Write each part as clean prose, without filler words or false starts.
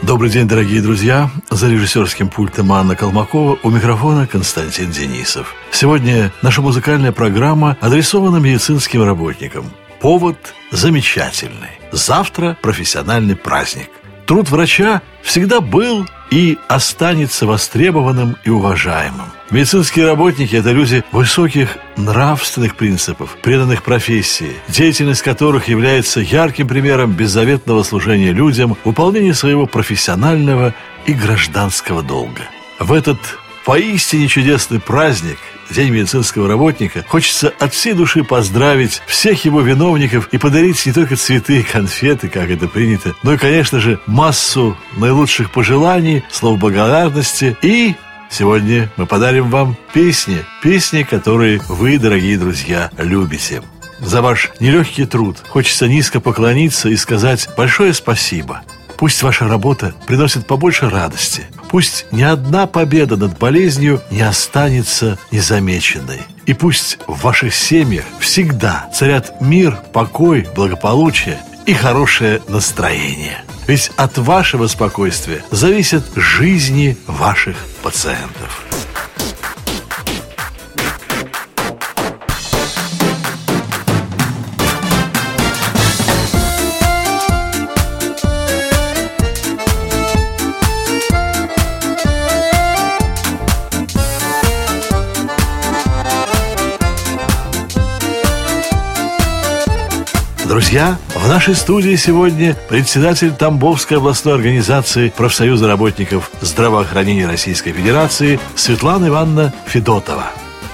Добрый день, дорогие друзья. За режиссерским пультом Анна Колмакова, у микрофона Константин Денисов. Сегодня наша музыкальная программа адресована медицинским работникам. Повод замечательный. Завтра профессиональный праздник. Труд врача всегда был и останется востребованным и уважаемым. Медицинские работники – это люди высоких нравственных принципов, преданных профессии, деятельность которых является ярким примером беззаветного служения людям, выполнения своего профессионального и гражданского долга. В этот поистине чудесный праздник, День медицинского работника, хочется от всей души поздравить всех его виновников и подарить не только цветы и конфеты, как это принято, но и, конечно же, массу наилучших пожеланий, слов благодарности. И сегодня мы подарим вам песни, которые вы, дорогие друзья, любите. За ваш нелегкий труд хочется низко поклониться и сказать большое спасибо. Пусть ваша работа приносит побольше радости. Пусть ни одна победа над болезнью не останется незамеченной. И пусть в ваших семьях всегда царят мир, покой, благополучие и хорошее настроение. Ведь от вашего спокойствия зависят жизни ваших пациентов. Друзья, в нашей студии сегодня председатель Тамбовской областной организации профсоюза работников здравоохранения Российской Федерации Светлана Ивановна Федотова.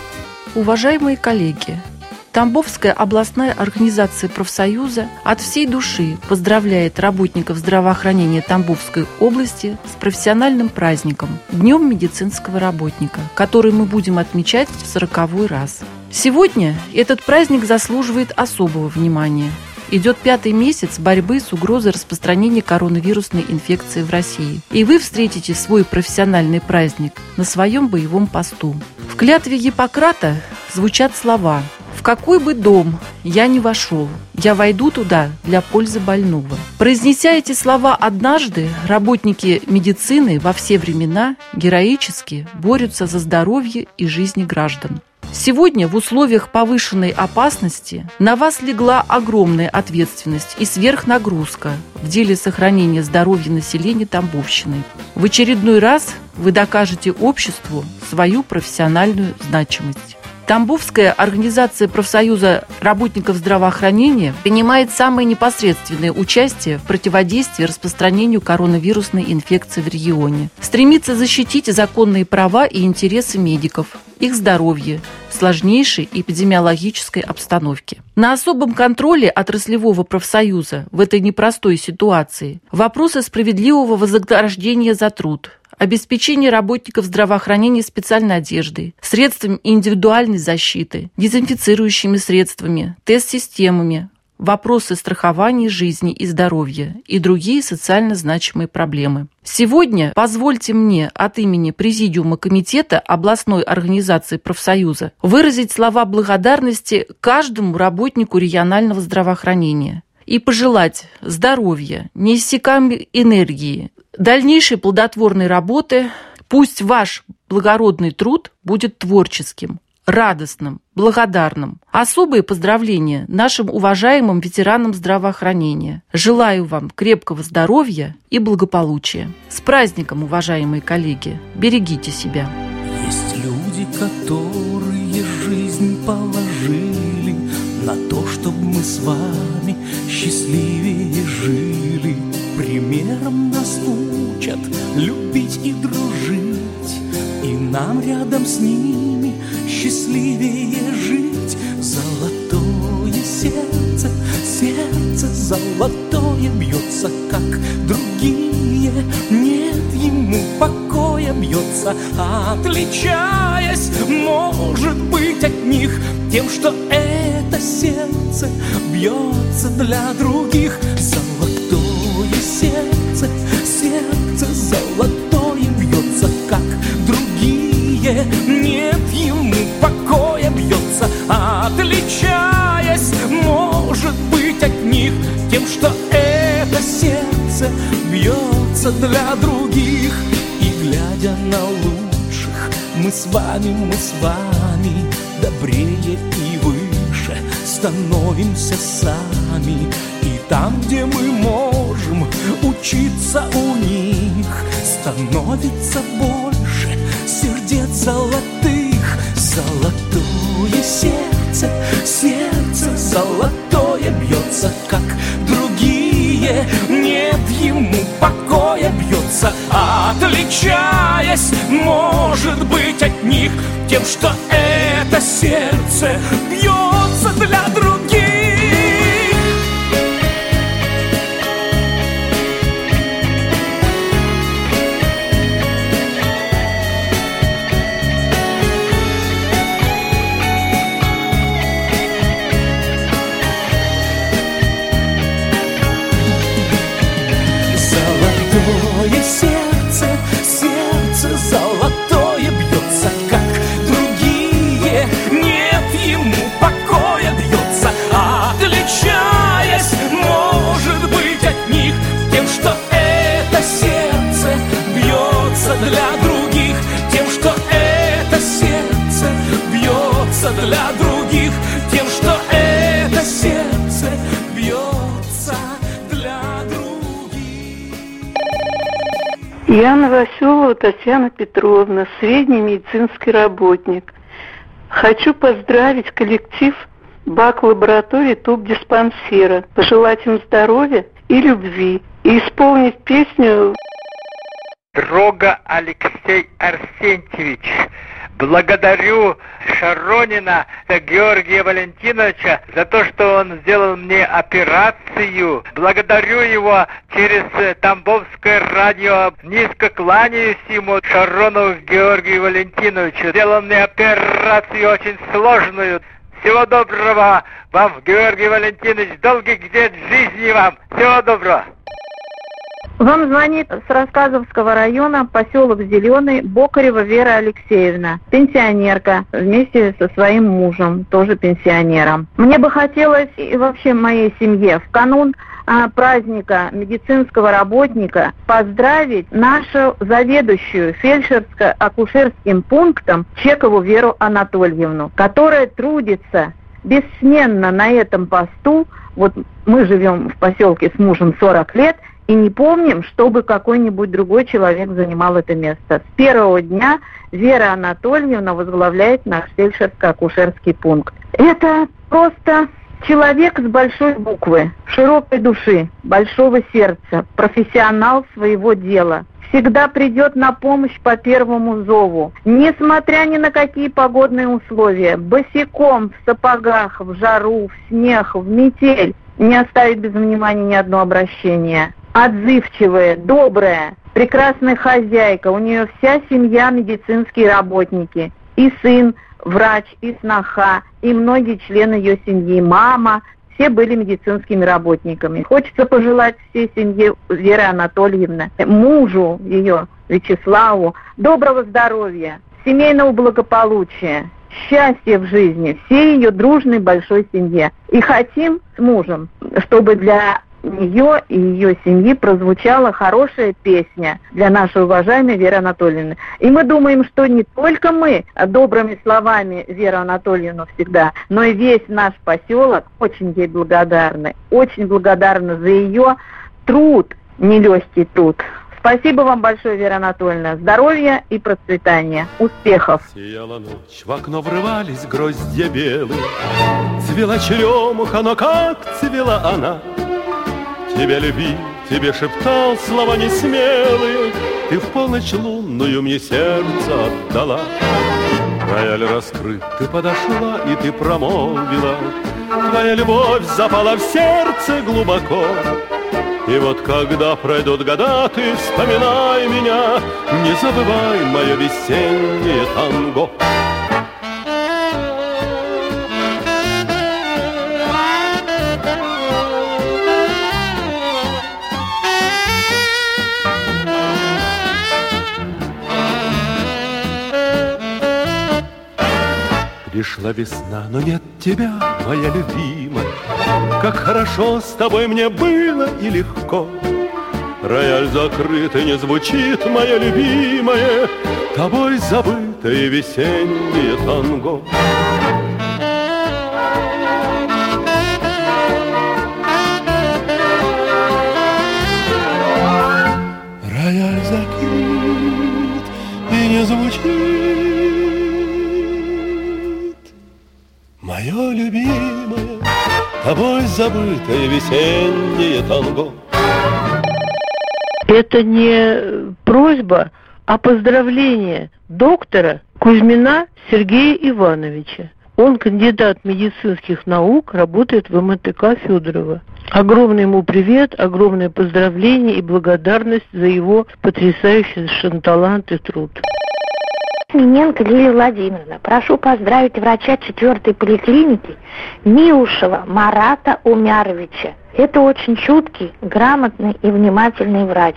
Уважаемые коллеги, Тамбовская областная организация профсоюза от всей души поздравляет работников здравоохранения Тамбовской области с профессиональным праздником – Днем медицинского работника, который мы будем отмечать в 40-й раз. Сегодня этот праздник заслуживает особого внимания. Идет 5-й месяц борьбы с угрозой распространения коронавирусной инфекции в России. И вы встретите свой профессиональный праздник на своем боевом посту. В клятве Гиппократа звучат слова: «В какой бы дом я ни вошел, я войду туда для пользы больного». Произнеся эти слова однажды, работники медицины во все времена героически борются за здоровье и жизни граждан. Сегодня в условиях повышенной опасности на вас легла огромная ответственность и сверхнагрузка в деле сохранения здоровья населения Тамбовщины. В очередной раз вы докажете обществу свою профессиональную значимость. Тамбовская организация профсоюза работников здравоохранения принимает самое непосредственное участие в противодействии распространению коронавирусной инфекции в регионе. Стремится защитить законные права и интересы медиков, их здоровье в сложнейшей эпидемиологической обстановке. На особом контроле отраслевого профсоюза в этой непростой ситуации вопросы справедливого вознаграждения за труд, обеспечение работников здравоохранения специальной одеждой, средствами индивидуальной защиты, дезинфицирующими средствами, тест-системами, вопросы страхования жизни и здоровья и другие социально значимые проблемы. Сегодня позвольте мне от имени Президиума Комитета областной организации профсоюза выразить слова благодарности каждому работнику регионального здравоохранения и пожелать здоровья, неиссякаемой энергии, дальнейшей плодотворной работы. Пусть ваш благородный труд будет творческим, радостным, благодарным. Особые поздравления нашим уважаемым ветеранам здравоохранения. Желаю вам крепкого здоровья и благополучия. С праздником, уважаемые коллеги! Берегите себя! Есть люди, которые жизнь положили на то, чтобы мы с вами счастливее жили. Примером нас учат любить и дружить, и нам рядом с ними счастливее жить. Золотое сердце, сердце золотое бьется, как другие, нет ему покоя, бьется, отличаясь, может быть, от них тем, что это сердце бьется для других. Золотое сердце, сердце золотое бьется, как другие, нет ему покоя, бьется, отличаясь, может быть, от них тем, что это сердце бьется бьется для других. И глядя на лучших, мы с вами добрее и выше становимся сами. И там, где мы можем учиться у них, становится больше сердец золотых. Золотое сердце, сердце золотое бьется, как другие, нет ему покоя, бьется, отличаясь, может быть, от них тем, что это сердце бьется для других. Золотое сердце, сердце золотое бьется, как другие, нет ему покоя, бьется, отличаясь, может быть, от них тем, что это сердце бьется для других, тем, что это сердце бьется для других, тем, что это сердце бьется для других. Я Новоселова Татьяна Петровна, средний медицинский работник. Хочу поздравить коллектив БАК-лаборатории тубдиспансера, пожелать им здоровья и любви и исполнить песню Дрога Алексей Арсентьевич. Благодарю Шаронина Георгия Валентиновича за то, что он сделал мне операцию. Благодарю его через Тамбовское радио. Низко кланяюсь ему, Шаронову Георгию Валентиновичу. Сделал мне операцию очень сложную. Всего доброго вам, Георгий Валентинович. Долгих лет жизни вам. Всего доброго. Вам звонит с Рассказовского района, поселок Зеленый, Бокарева Вера Алексеевна, пенсионерка, вместе со своим мужем, тоже пенсионером. Мне бы хотелось и вообще моей семье в канун праздника медицинского работника поздравить нашу заведующую фельдшерско-акушерским пунктом Чекову Веру Анатольевну, которая трудится бессменно на этом посту. Вот мы живем в поселке с мужем 40 лет, и не помним, чтобы какой-нибудь другой человек занимал это место. С первого дня Вера Анатольевна возглавляет наш фельдшерско-акушерский пункт. Это просто человек с большой буквы, широкой души, большого сердца, профессионал своего дела. Всегда придет на помощь по первому зову. Несмотря ни на какие погодные условия, босиком, в сапогах, в жару, в снег, в метель, не оставит без внимания ни одно обращение. Отзывчивая, добрая, прекрасная хозяйка. У нее вся семья медицинские работники. И сын врач, и сноха, и многие члены ее семьи. Мама, все были медицинскими работниками. Хочется пожелать всей семье Веры Анатольевны, мужу ее Вячеславу, доброго здоровья, семейного благополучия, счастья в жизни, всей ее дружной большой семье. И хотим с мужем, чтобы для нее и ее семьи прозвучала хорошая песня для нашей уважаемой Веры Анатольевны. И мы думаем, что не только мы добрыми словами Веру Анатольевну всегда, но и весь наш поселок очень ей благодарны. Очень благодарны за ее труд, нелегкий труд. Спасибо вам большое, Вера Анатольевна. Здоровья и процветания. Успехов. Сияла ночь, в окно врывались гроздья белые. Цвела черемуха, но как цвела она. Тебя любил, тебе шептал слова несмелые. Ты в полночь лунную мне сердце отдала. Рояль раскрыт, ты подошла и ты промолвила. Твоя любовь запала в сердце глубоко. И вот когда пройдут года, ты вспоминай меня, не забывай мое весеннее танго. Пришла весна, но нет тебя, моя любимая. Как хорошо с тобой мне было и легко. Рояль закрыт и не звучит, моя любимая, тобой забытое весеннее танго. Рояль закрыт и не звучит, моё любимое, тобой забытое весеннее танго. Это не просьба, а поздравление доктора Кузьмина Сергея Ивановича. Он кандидат медицинских наук, работает в МТК Федорова. Огромный ему привет, огромное поздравление и благодарность за его потрясающий совершенно талант и труд. Миненко Лилия Владимировна, прошу поздравить врача 4-й поликлиники Миушева Марата Умяровича. Это очень чуткий, грамотный и внимательный врач.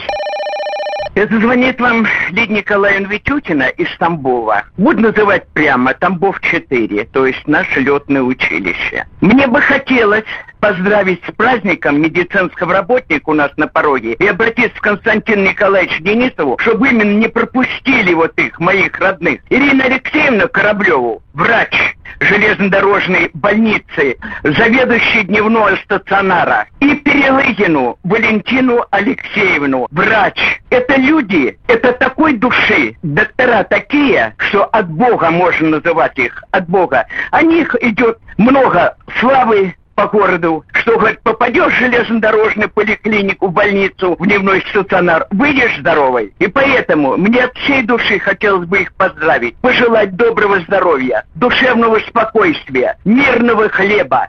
Это звонит вам Лидия Николаевна Витютина из Тамбова. Буду называть прямо Тамбов-4, то есть наше летное училище. Мне бы хотелось поздравить с праздником медицинского работника у нас на пороге и обратиться к Константину Николаевичу Денисову, чтобы именно не пропустили вот их, моих родных. Ирину Алексеевну Кораблеву, врач железнодорожной больницы, заведующий дневного стационара, и Перелыгину Валентину Алексеевну, врач. Это люди, это такой души, доктора такие, что от Бога можно называть их, от Бога. О них идет много славы по городу, что, говорит, попадешь в железнодорожную поликлинику, в больницу, в дневной стационар, выйдешь здоровой. И поэтому мне от всей души хотелось бы их поздравить, пожелать доброго здоровья, душевного спокойствия, мирного хлеба,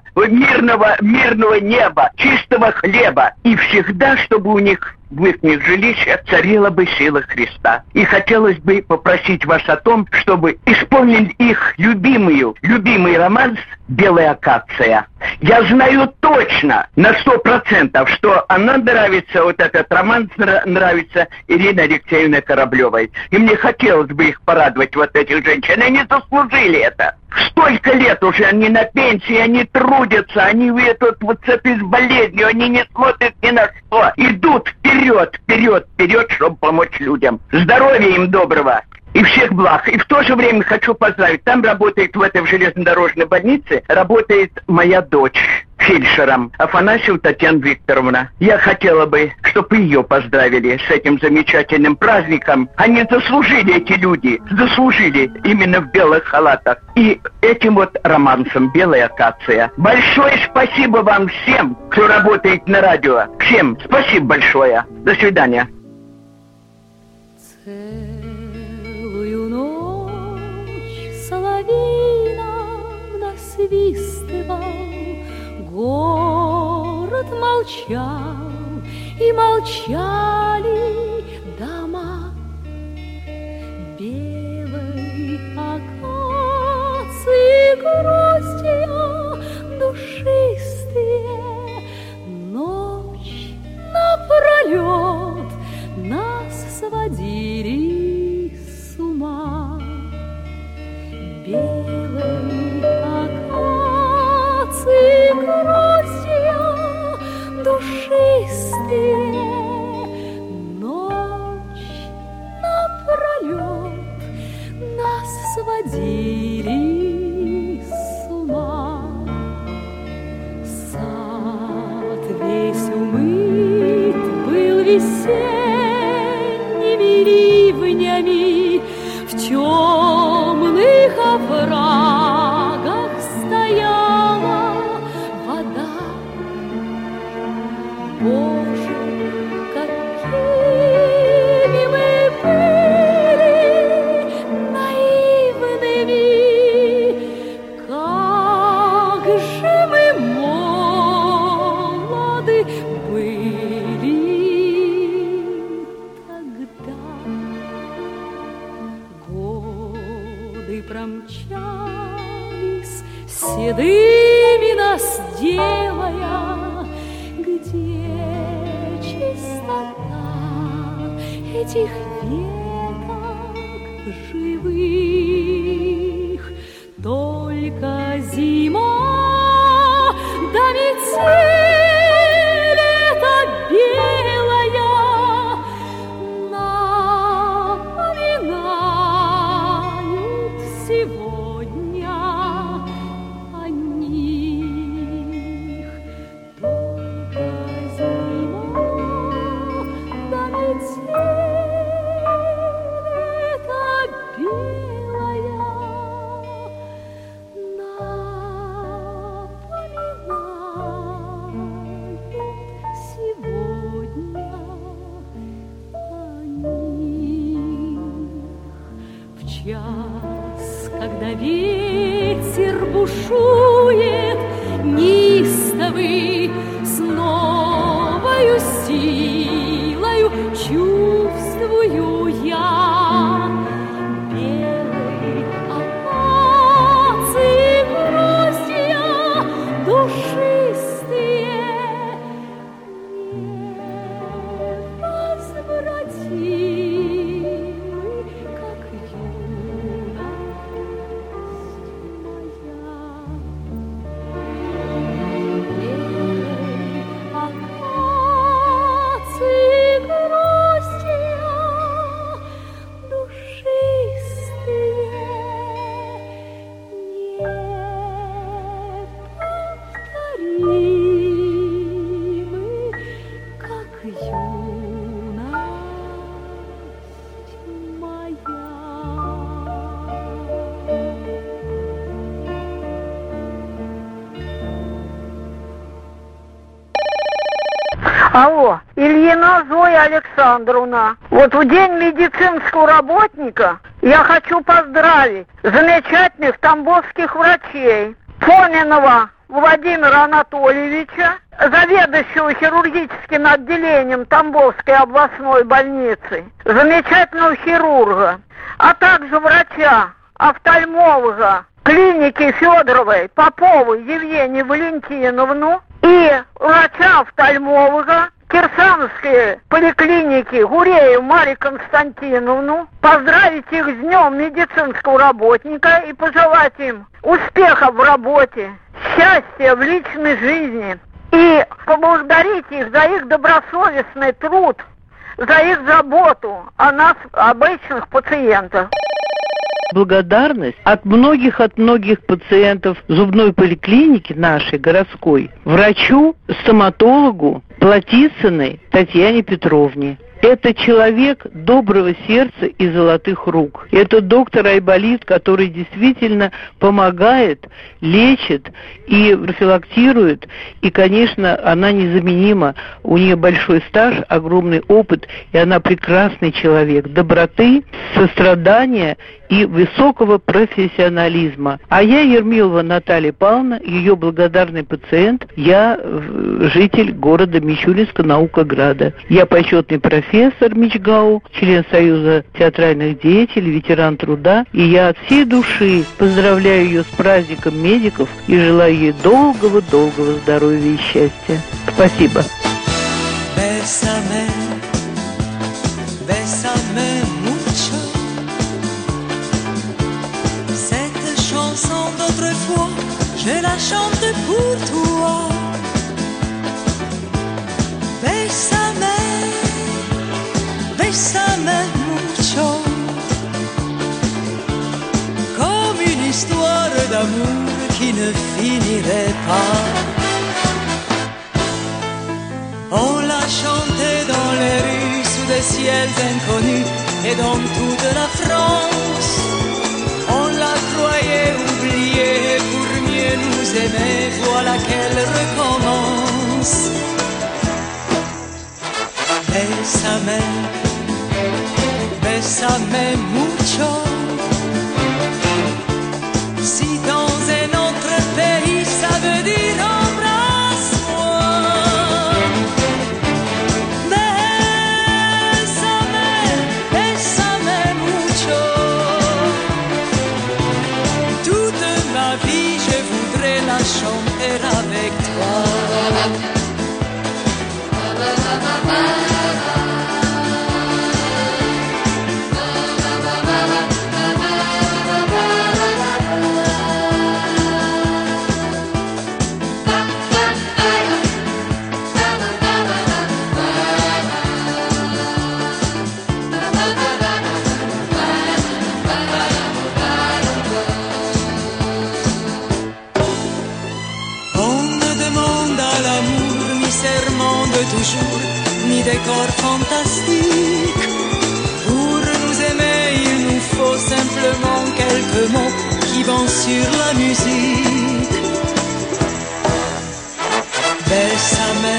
мирного неба, чистого хлеба. И всегда, чтобы у них в их жилище царила бы сила Христа. И хотелось бы попросить вас о том, чтобы исполнили их любимый романс «Белая акация». Я знаю точно, на 100%, что она нравится, вот этот романс нравится Ирине Алексеевне Кораблевой. И мне хотелось бы их порадовать, вот этих женщин. Они заслужили это. Столько лет уже они на пенсии, они трудятся, они вот с этой болезнью, они не смотрят ни на что. Идут вперед, чтобы помочь людям. Здоровья им доброго и всех благ. И в то же время хочу поздравить. Там работает, в этой железнодорожной больнице, работает моя дочь фельдшером Афанасьева Татьяна Викторовна. Я хотела бы, чтобы ее поздравили с этим замечательным праздником. Они заслужили, эти люди, заслужили именно в белых халатах. И этим вот романсом «Белая акация». Большое спасибо вам всем, кто работает на радио. Всем спасибо большое. До свидания. Целую ночь соловей насвистывал, город молчал, и молчали дома. Белой акации гроздья душистые, ночь напролет нас сводили с ума. Белой акации гроздья душистые, ночь напролет нас сводили с ума. Сад весь умыт был весенними ливнями, в темных оврагах стояла вода. Боже, какими мы были наивными, как же мы молоды были тогда. Годы промчались, седыми нас делая. Где чистота этих веток живых? Только зима да метель эта белая час, когда ветер бушует неистовый, с новою силою чувствую я белой акации гроздья душистые, невозвратимы, как юность Алло, Ильина Зоя Александровна. Вот в День медицинского работника я хочу поздравить замечательных тамбовских врачей. Фоминова Владимира Анатольевича, заведующего хирургическим отделением Тамбовской областной больницы, замечательного хирурга, а также врача-офтальмолога клиники Федоровой Поповой Евгению Валентиновну и врача-офтальмолога Кирсановской поликлиники Гурееву Марию Константиновну, поздравить их с Днем медицинского работника и пожелать им успехов в работе, счастья в личной жизни и поблагодарить их за их добросовестный труд, за их заботу о нас, обычных пациентах. Благодарность от многих пациентов зубной поликлиники нашей, городской, врачу, стоматологу Платицыной Татьяне Петровне. Это человек доброго сердца и золотых рук. Это доктор Айболит, который действительно помогает, лечит и профилактирует. И, конечно, она незаменима. У нее большой стаж, огромный опыт, и она прекрасный человек. Доброты, сострадания и высокого профессионализма. А я Ермилова Наталья Павловна, ее благодарный пациент. Я житель города Мичуринска, Наукограда. Я почетный профессор МИЧГАУ, член Союза театральных деятелей, ветеран труда. И я от всей души поздравляю ее с праздником медиков и желаю ей долгого-долгого здоровья и счастья. Спасибо. Bésame, bésame mucho. Cette chanson d'autrefois, je la chante pour toi. Bésame, bésame mucho. Comme une histoire d'amour qui ne finirait pas. On l'a chanté dans les rues sous des ciels inconnus et dans toute la France. On la croyait oubliée pour mieux nous aimer, voilà qu'elle recommence. Bésame, bésame mucho. Si dans un autre pays ça veut dire embrasse-moi. Bésame, bésame mucho. Toute ma vie je voudrais la chanter avec toi. Toujours, ni décor fantastique. Pour nous aimer, il nous faut simplement quelques mots qui vont sur la musique. Bésame,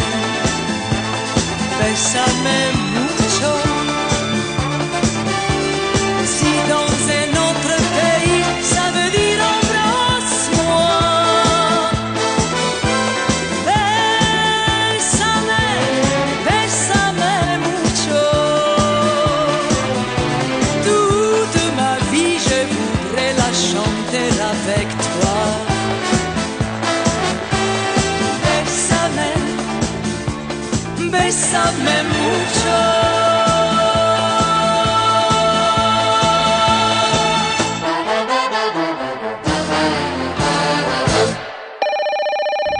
bésame mucho. Si dans un autre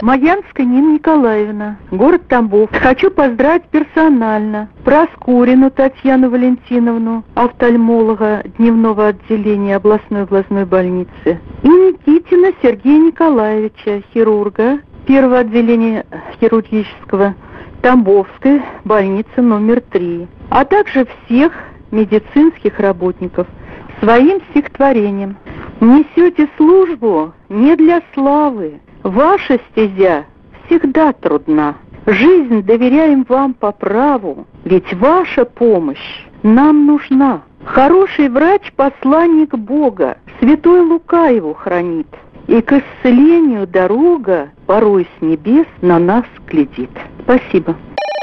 Маянская Нина Николаевна, город Тамбов. Хочу поздравить персонально Проскурину Татьяну Валентиновну, офтальмолога дневного отделения областной глазной больницы, и Никитина Сергея Николаевича, хирурга первого отделения хирургического Тамбовской больницы номер 3, а также всех медицинских работников своим стихотворением. Несете службу не для славы, ваша стезя всегда трудна. Жизнь доверяем вам по праву, ведь ваша помощь нам нужна. Хороший врач – посланник Бога, святой Лука его хранит, и к исцелению дорога порой с небес на нас глядит. Спасибо.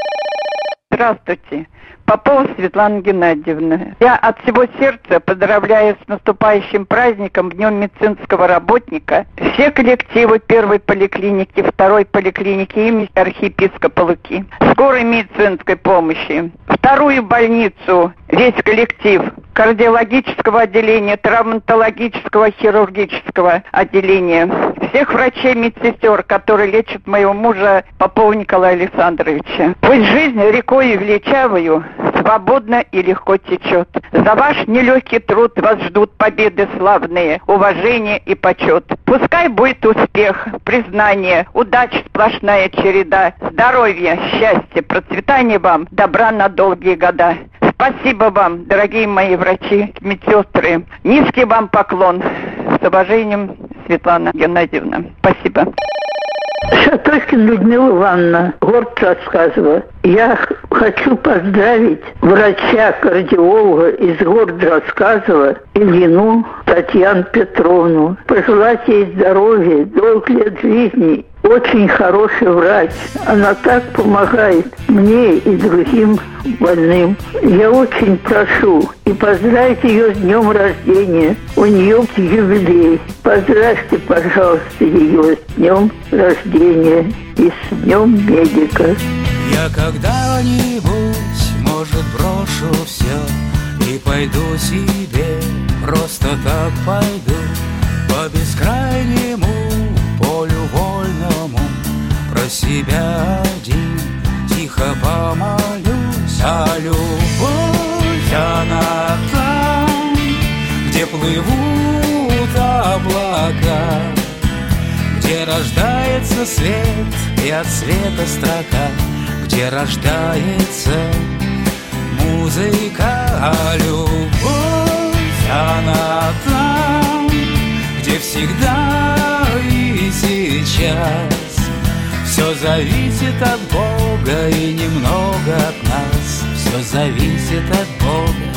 Здравствуйте. Попова Светлана Геннадьевна. Я от всего сердца поздравляю с наступающим праздником, Днем медицинского работника, все коллективы первой поликлиники, второй поликлиники имени архиепископа Луки, скорой медицинской помощи, вторую больницу, весь коллектив кардиологического отделения, травматологического, хирургического отделения, всех врачей, медсестер, которые лечат моего мужа Попова Николая Александровича. Пусть жизнь рекой величавою свободно и легко течет. За ваш нелегкий труд вас ждут победы славные, уважение и почет. Пускай будет успех, признание, удача сплошная череда, здоровья, счастья, процветания вам, добра на долгие года. Спасибо вам, дорогие мои врачи, медсестры. Низкий вам поклон. С уважением, Светлана Геннадьевна. Спасибо. Шатохина Людмила Ивановна, город Рассказово. Я хочу поздравить врача-кардиолога из города Рассказово Ильину Татьяну Петровну. Пожелать ей здоровья, долгих лет жизни. Очень хороший врач. Она так помогает мне и другим больным. Я очень прошу и поздравить ее с днем рождения. У нее юбилей. Поздравьте, пожалуйста, ее с днем рождения и с днем медика. Я когда-нибудь, может, брошу все и пойду себе, просто так пойду по бескрайнему полю вольному, про себя один тихо помолюсь. А любовь, она там, где плывут облака, где рождается свет и от света строка, где рождается музыка. А любовь, она там, где всегда и сейчас все зависит от Бога и немного от нас. Все зависит от Бога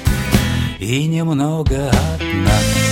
и немного от нас.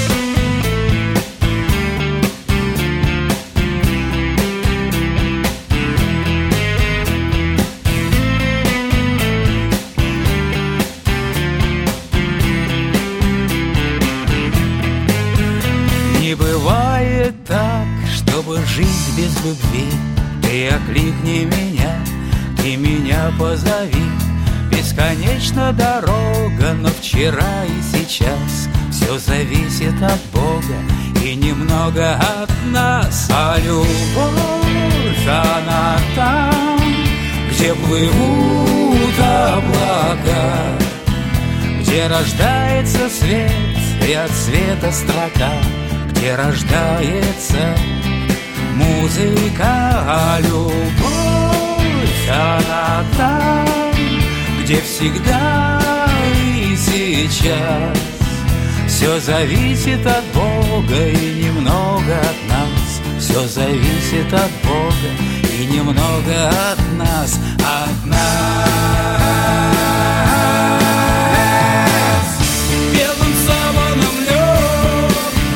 Не бывает так, чтобы жить без любви. Ты окликни меня, ты меня позови. Бесконечна дорога, но вчера и сейчас все зависит от Бога и немного от нас. А любовь, она там, где плывут облака, где рождается свет и от света строка, где рождается музыка. А любовь, она там, где всегда и сейчас все зависит от Бога и немного от нас. Все зависит от Бога и немного от нас. От нас. Белым саваном лег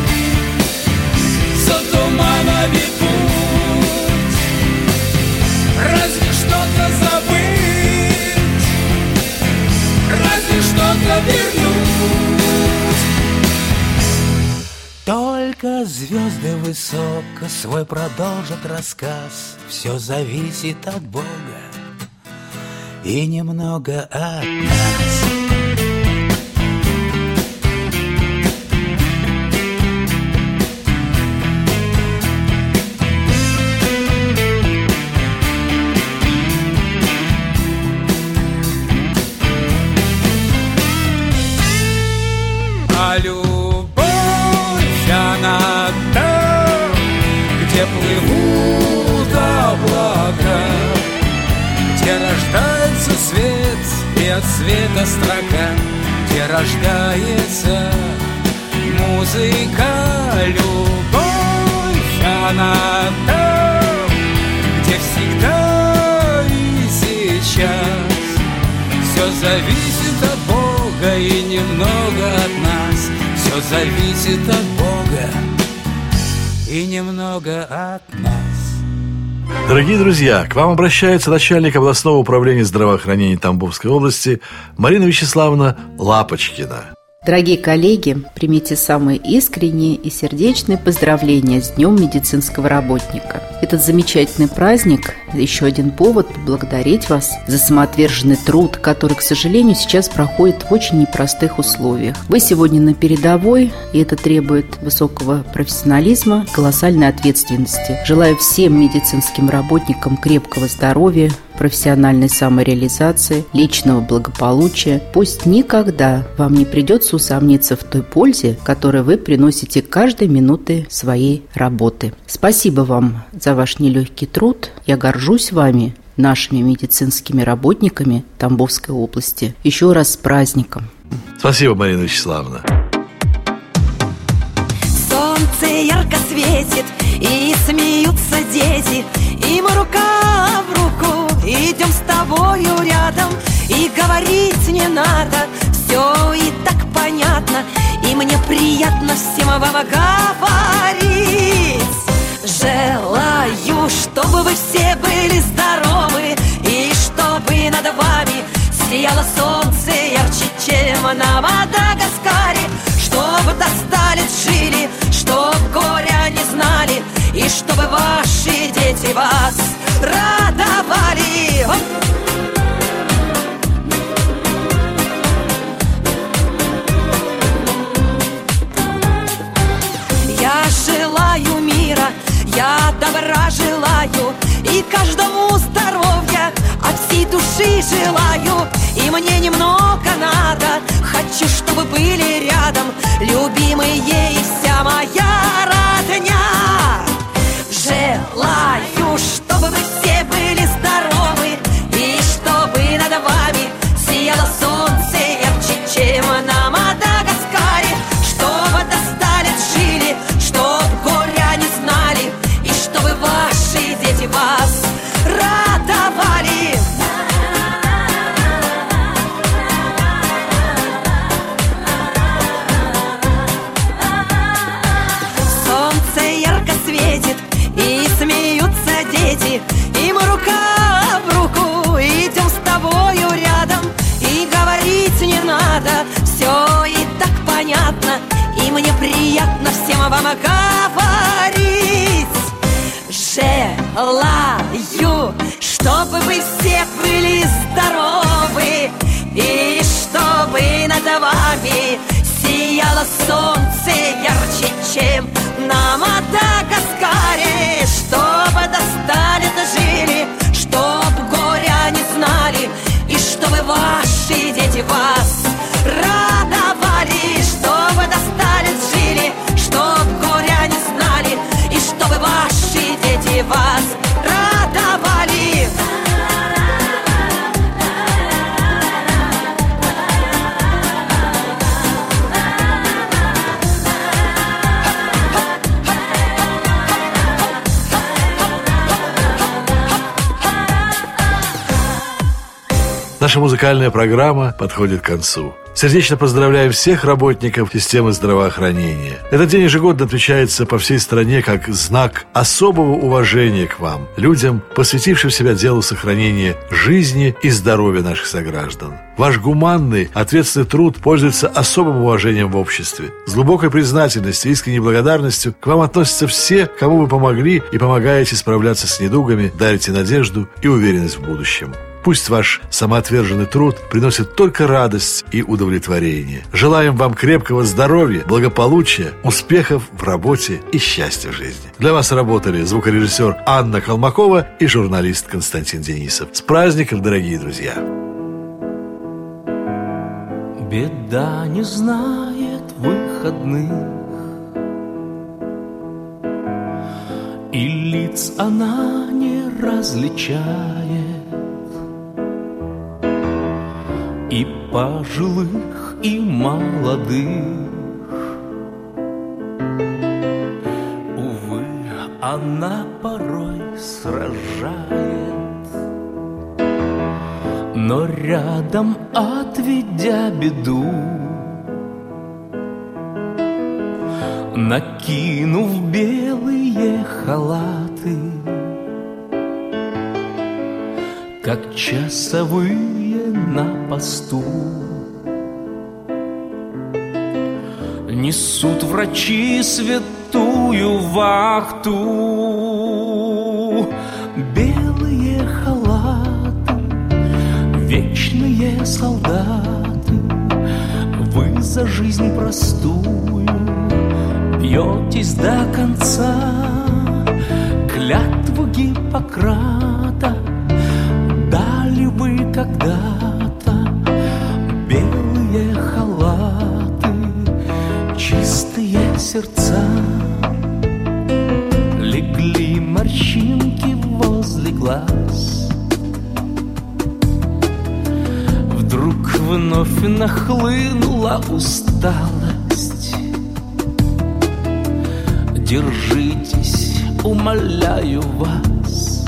за туманами путь. Разве что-то забыть, разве что-то вернуть. Только звезды высоко свой продолжат рассказ. Все зависит от Бога и немного от нас. там, где плывут облака, где рождается свет и от света строка, где рождается музыка, любовь. Она там, где всегда и сейчас все зависит от Бога и немного от нас. Все зависит от Бога и немного от нас. Дорогие друзья, к вам обращается начальник областного управления здравоохранения Тамбовской области Марина Вячеславовна Лапочкина. Дорогие коллеги, примите самые искренние и сердечные поздравления с Днем медицинского работника. Этот замечательный праздник – еще один повод поблагодарить вас за самоотверженный труд, который, к сожалению, сейчас проходит в очень непростых условиях. Вы сегодня на передовой, и это требует высокого профессионализма, колоссальной ответственности. Желаю всем медицинским работникам крепкого здоровья, профессиональной самореализации, личного благополучия. Пусть никогда вам не придется усомниться в той пользе, которую вы приносите каждой минуты своей работы. Спасибо вам за ваш нелегкий труд. Я горжусь вами, нашими медицинскими работниками Тамбовской области. Еще раз с праздником. Спасибо, Марина Вячеславовна. Солнце ярко светит, и смеются дети, и мы рука в руку идем с тобою рядом. И говорить не надо, все и так понятно, и мне приятно всем вам говорить. Желаю, чтобы вы все были здоровы, и чтобы над вами сияло солнце ярче, чем на Мадагаскаре. Чтобы до 100 лет жили, чтоб горя не знали, и чтобы ваши дети вас радовали. Я желаю мира, я добра желаю, и каждому здоровья от всей души желаю. И мне немного надо, хочу, чтобы были рядом любимые и вся моя родня. Желаю, чтобы вы все были здоровы, и чтобы над вами сияло солнце ярче, чем на Мадагаскаре. Чтобы до 100 лет жили, чтоб горя не знали, и чтобы ваши дети вас радовали. Солнце ярко светит, и смеются дети, и мы рука в руку идем с тобою рядом. И говорить не надо, все и так понятно, и мне приятно всем вам говорить. Желаю, чтобы вы все были здоровы, и чтобы над вами сияло солнце ярче, чем на Мадагаскаре. Чтобы до 100 лет жили, чтоб горя не знали, и чтобы ваши дети вас радовали. Чтобы до 100 лет жили, чтоб горя не знали, и чтобы ваши дети вас радовали. Наша музыкальная программа подходит к концу. Сердечно поздравляем всех работников системы здравоохранения. Этот день ежегодно отмечается по всей стране как знак особого уважения к вам, людям, посвятившим себя делу сохранения жизни и здоровья наших сограждан. Ваш гуманный, ответственный труд пользуется особым уважением в обществе. С глубокой признательностью и искренней благодарностью к вам относятся все, кому вы помогли и помогаете справляться с недугами, дарите надежду и уверенность в будущем. Пусть ваш самоотверженный труд приносит только радость и удовлетворение. Желаем вам крепкого здоровья, благополучия, успехов в работе и счастья в жизни. Для вас работали звукорежиссер Анна Колмакова и журналист Константин Денисов. С праздником, дорогие друзья! Беда не знает выходных, и лиц она не различает, и пожилых, и молодых. Увы, она порой сражает, но рядом, отведя беду, накинув белые халаты, как часовые на посту, несут врачи святую вахту. Белые халаты, вечные солдаты, вы за жизнь простую бьетесь до конца. Клятву Гиппократа дали вы когда-то. Белые халаты, чистые сердца. Легли морщинки возле глаз. Вдруг вновь нахлынула усталость. Держитесь, умоляю вас.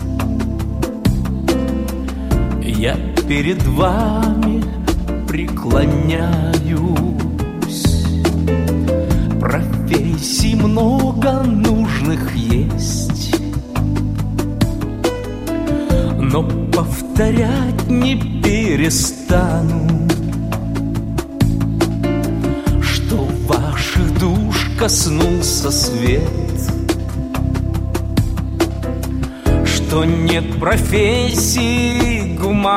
Я перед вами преклоняюсь. Профессий много нужных есть, но повторять не перестану, что ваших душ коснулся свет, что нет профессии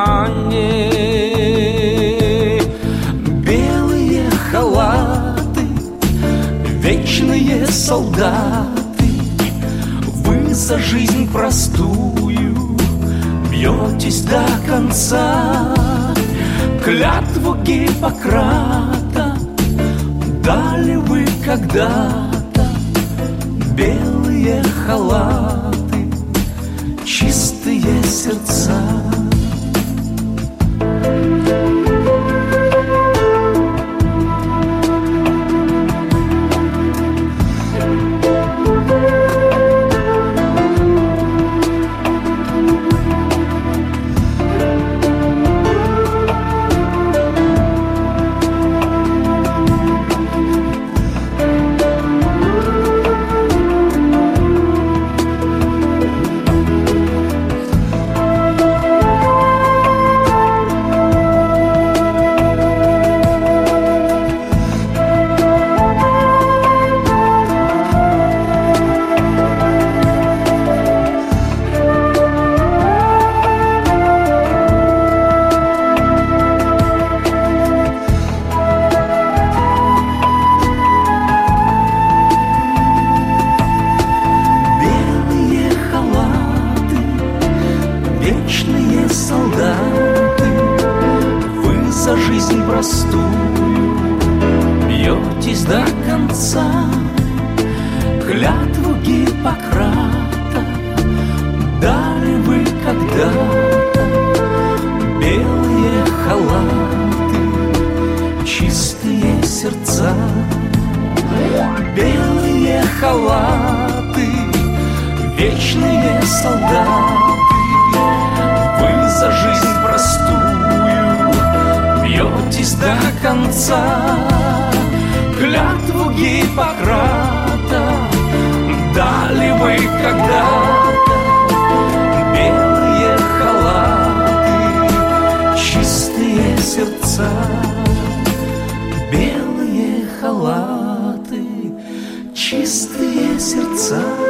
гуманнее. Белые халаты, вечные солдаты, вы за жизнь простую бьетесь до конца. Клятву Гиппократа дали вы когда-то. Белые халаты, чистые сердца. Клятву Гиппократа дали вы когда-то. Белые халаты, чистые сердца. Белые халаты, чистые сердца.